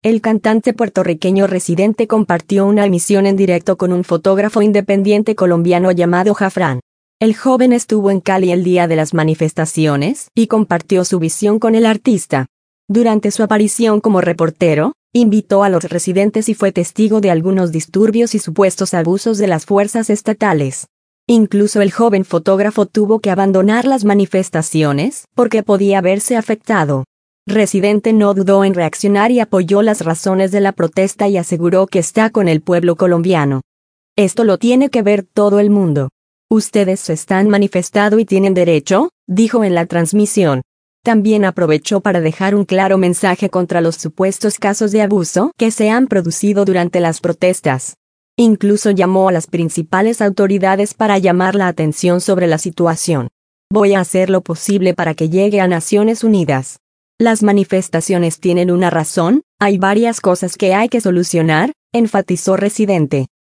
El cantante puertorriqueño Residente compartió una emisión en directo con un fotógrafo independiente colombiano llamado Jafran. El joven estuvo en Cali el día de las manifestaciones y compartió su visión con el artista. Durante su aparición como reportero, invitó a los residentes y fue testigo de algunos disturbios y supuestos abusos de las fuerzas estatales. Incluso el joven fotógrafo tuvo que abandonar las manifestaciones porque podía verse afectado. Residente no dudó en reaccionar y apoyó las razones de la protesta y aseguró que está con el pueblo colombiano. Esto lo tiene que ver todo el mundo. Ustedes se están manifestando y tienen derecho, dijo en la transmisión. También aprovechó para dejar un claro mensaje contra los supuestos casos de abuso que se han producido durante las protestas. Incluso llamó a las principales autoridades para llamar la atención sobre la situación. Voy a hacer lo posible para que llegue a Naciones Unidas. Las manifestaciones tienen una razón, hay varias cosas que hay que solucionar, enfatizó Residente.